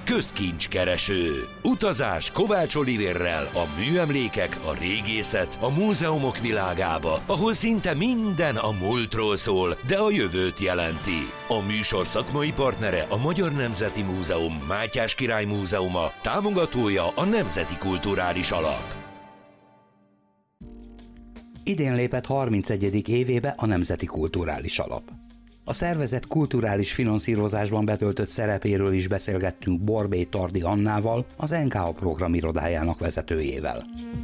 Közkincskereső. Utazás Kovács Olivérrel a műemlékek, a régészet, a múzeumok világába, ahol szinte minden a múltról szól, de a jövőt jelenti. A műsor szakmai partnere a Magyar Nemzeti Múzeum, Mátyás Király Múzeuma, támogatója a Nemzeti Kulturális Alap. Idén lépett 31. évébe a Nemzeti Kulturális Alap. A szervezet kulturális finanszírozásban betöltött szerepéről is beszélgettünk Borbély Tardi Annával, az NKA programirodájának vezetőjével.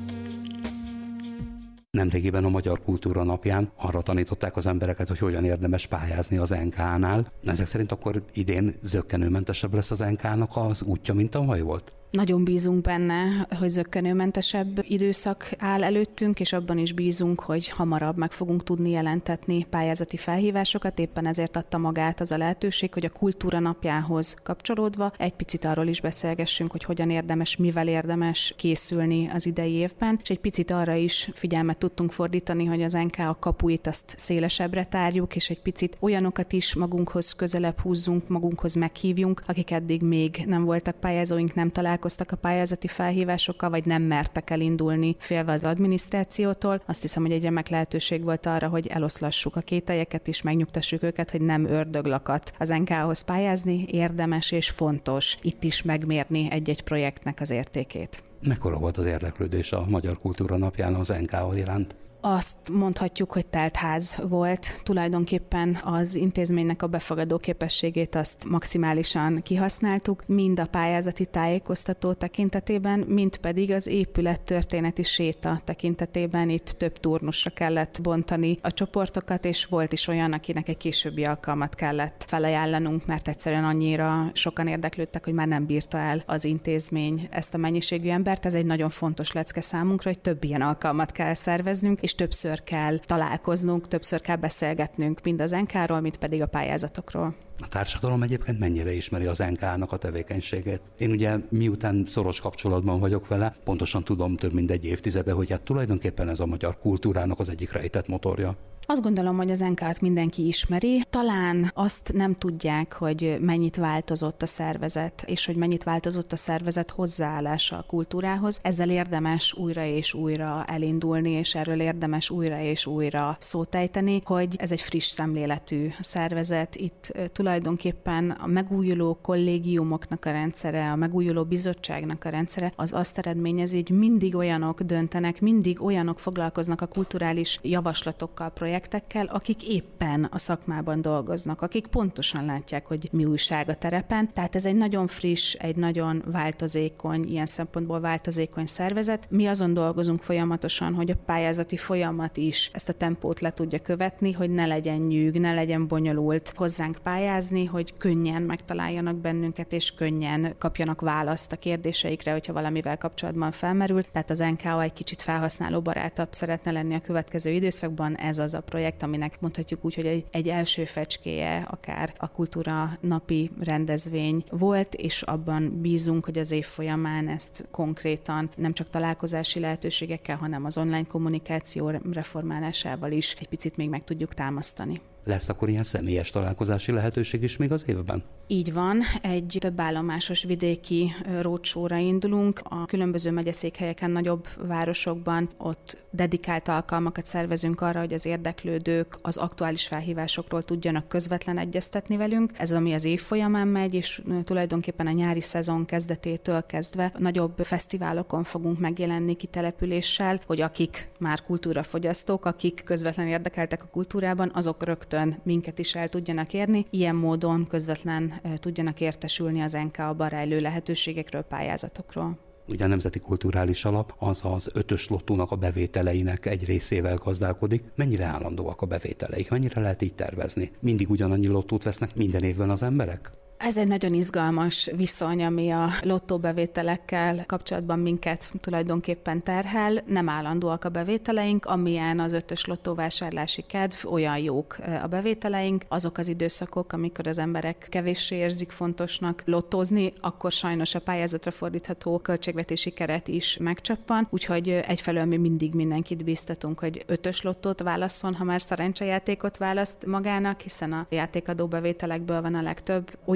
Nemrégiben a Magyar Kultúra Napján arra tanították az embereket, hogy hogyan érdemes pályázni az NKA-nál. Ezek szerint akkor idén zökkenőmentesebb lesz az NKA-nak az útja, mint tavaly volt? Nagyon bízunk benne, hogy zökkenőmentesebb időszak áll előttünk, és abban is bízunk, hogy hamarabb meg fogunk tudni jelentetni pályázati felhívásokat. Éppen ezért adta magát az a lehetőség, hogy a Kultúra Napjához kapcsolódva egy picit arról is beszélgessünk, hogy hogyan érdemes, mivel érdemes készülni az idei évben, és egy picit arra is figyelmet tudtunk fordítani, hogy az NKA kapuit azt szélesebbre tárjuk, és egy picit olyanokat is magunkhoz közelebb húzzunk, magunkhoz meghívjunk, akik eddig még nem voltak pályázóink, nem találkoztak a pályázati felhívásokkal, vagy nem mertek elindulni félve az adminisztrációtól. Azt hiszem, hogy egy remek lehetőség volt arra, hogy eloszlassuk a kételyeket és megnyugtassuk őket, hogy nem ördöglakat az NKA-hoz pályázni, érdemes és fontos itt is megmérni egy-egy projektnek az értékét. Mekkora volt az érdeklődés a Magyar Kultúra Napján az NKA iránt? Azt mondhatjuk, hogy teltház volt. Tulajdonképpen az intézménynek a befogadó képességét azt maximálisan kihasználtuk, mind a pályázati tájékoztató tekintetében, mind pedig az épület történeti séta tekintetében. Itt több turnusra kellett bontani a csoportokat, és volt is olyan, akinek egy későbbi alkalmat kellett felajánlanunk, mert egyszerűen annyira sokan érdeklődtek, hogy már nem bírta el az intézmény ezt a mennyiségű embert. Ez egy nagyon fontos lecke számunkra, hogy több ilyen alkalmat kell szerveznünk, és többször kell találkoznunk, többször kell beszélgetnünk mind az NK-ról, mind pedig a pályázatokról. A társadalom egyébként mennyire ismeri az NK-nak a tevékenységét? Én ugye miután szoros kapcsolatban vagyok vele, pontosan tudom több mint egy évtizede, hogy hát tulajdonképpen ez a magyar kultúrának az egyik rejtett motorja. Azt gondolom, hogy az NK-t mindenki ismeri. Talán azt nem tudják, hogy mennyit változott a szervezet, és hogy mennyit változott a szervezet hozzáállása a kultúrához. Ezzel érdemes újra és újra elindulni, és erről érdemes újra és újra szót ejteni, hogy ez egy friss szemléletű szervezet. Itt tulajdonképpen a megújuló kollégiumoknak a rendszere, a megújuló bizottságnak a rendszere az azt eredményezi, hogy mindig olyanok döntenek, mindig olyanok foglalkoznak a kulturális javaslatokkal, projektekkel, akik éppen a szakmában dolgoznak, akik pontosan látják, hogy mi újság a terepen. Tehát ez egy nagyon friss, egy nagyon változékony, ilyen szempontból változékony szervezet. Mi azon dolgozunk folyamatosan, hogy a pályázati folyamat is ezt a tempót le tudja követni, hogy ne legyen nyűg, ne legyen bonyolult hozzánk pályázni, hogy könnyen megtaláljanak bennünket, és könnyen kapjanak választ a kérdéseikre, hogyha valamivel kapcsolatban felmerül. Tehát az NKA egy kicsit felhasználóbarátabb szeretne lenni a következő időszakban. Ez az a projekt, aminek mondhatjuk úgy, hogy egy első fecskéje akár a Kultúra Napi rendezvény volt, és abban bízunk, hogy az év folyamán ezt konkrétan nem csak találkozási lehetőségekkel, hanem az online kommunikáció reformálásával is egy picit még meg tudjuk támasztani. Lesz akkor ilyen személyes találkozási lehetőség is még az évben? Így van, egy több állomásos vidéki roadshow-ra indulunk. A különböző megyeszékhelyeken, nagyobb városokban ott dedikált alkalmakat szervezünk arra, hogy az érdeklődők az aktuális felhívásokról tudjanak közvetlen egyeztetni velünk. Ez ami az év folyamán megy, és tulajdonképpen a nyári szezon kezdetétől kezdve nagyobb fesztiválokon fogunk megjelenni kitelepüléssel, hogy akik már kultúrafogyasztók, akik közvetlen érdekeltek a kultúrában, azok rögtön minket is el tudjanak érni, ilyen módon közvetlen tudjanak értesülni az NKA-ban rejlő lehetőségekről, pályázatokról. Ugye a Nemzeti Kulturális Alap az 5-ös lottónak a bevételeinek egy részével gazdálkodik. Mennyire állandóak a bevételeik? Mennyire lehet így tervezni? Mindig ugyanannyi lottót vesznek minden évben az emberek? Ez egy nagyon izgalmas viszony, ami a lottóbevételekkel kapcsolatban minket tulajdonképpen terhel. Nem állandóak a bevételeink, amilyen az 5-ös lottóvásárlási kedv, olyan jók a bevételeink. Azok az időszakok, amikor az emberek kevéssé érzik fontosnak lottózni, akkor sajnos a pályázatra fordítható költségvetési keret is megcsappan. Úgyhogy egyfelől mi mindig mindenkit bíztatunk, hogy 5-ös lottót válasszon, ha már szerencsejátékot választ magának, hiszen a játékadó bevételekből van a legtöbb. Olyan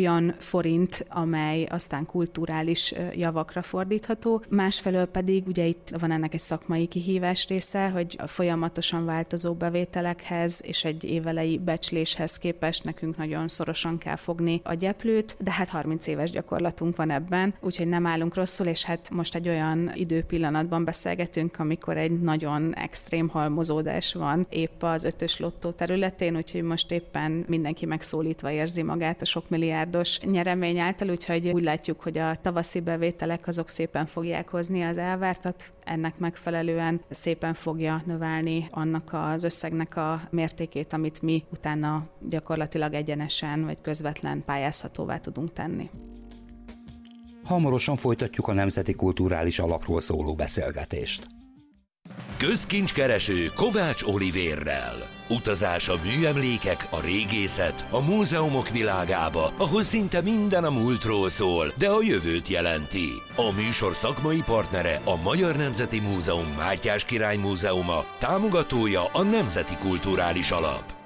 olyan forint, amely aztán kulturális javakra fordítható. Másfelől pedig ugye itt van ennek egy szakmai kihívás része, hogy a folyamatosan változó bevételekhez és egy évelei becsléshez képest nekünk nagyon szorosan kell fogni a gyeplőt, de hát 30 éves gyakorlatunk van ebben, úgyhogy nem állunk rosszul, és hát most egy olyan időpillanatban beszélgetünk, amikor egy nagyon extrém halmozódás van épp az 5-ös lottó területén, úgyhogy most éppen mindenki megszólítva érzi magát a sok milliárdos nyeremény által, úgyhogy úgy látjuk, hogy a tavaszi bevételek azok szépen fogják hozni az elvártat, ennek megfelelően szépen fogja növelni annak az összegnek a mértékét, amit mi utána gyakorlatilag egyenesen vagy közvetlen pályázhatóvá tudunk tenni. Hamarosan folytatjuk a Nemzeti Kulturális Alapról szóló beszélgetést. Közkincskereső Kovács Olivérrel. Utazás a műemlékek, a régészet, a múzeumok világába, ahol szinte minden a múltról szól, de a jövőt jelenti. A műsor szakmai partnere a Magyar Nemzeti Múzeum Mátyás Király Múzeuma, támogatója a Nemzeti Kulturális Alap.